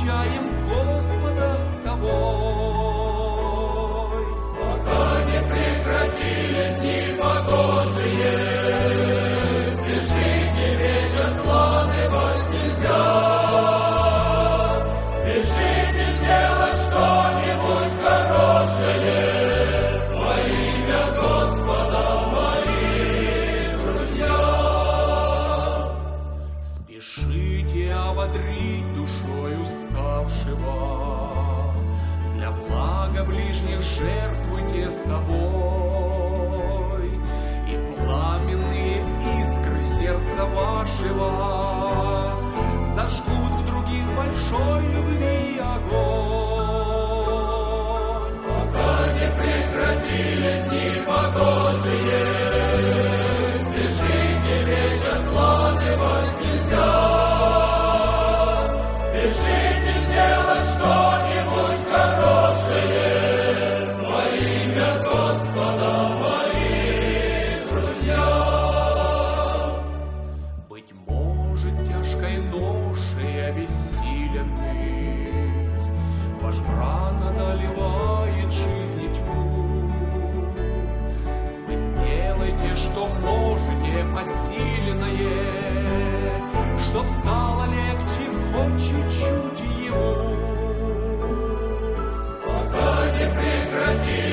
величаем Господа с тобой. Пока не прекратились дни погожие, спешите, ведь откладывать нельзя. Спешите сделать что-нибудь хорошее во имя Господа, мои друзья. Спешите ободрить душой уставшего, для блага ближних жертвуйте собой, и пламенные искры сердца вашего зажгут в других большой любви огонь. Пока не прекратились дни погожие, спешите, ведь откладывать нельзя. Спешите сделать что-нибудь хорошее во имя Господа, мои друзья. Быть может, тяжкой ношей обессиленных ваш брат одолевает жизни тьму. Вы сделайте, что можете, посиленное, чтоб стало легче хоть чуть-чуть ему. Пока не прекратились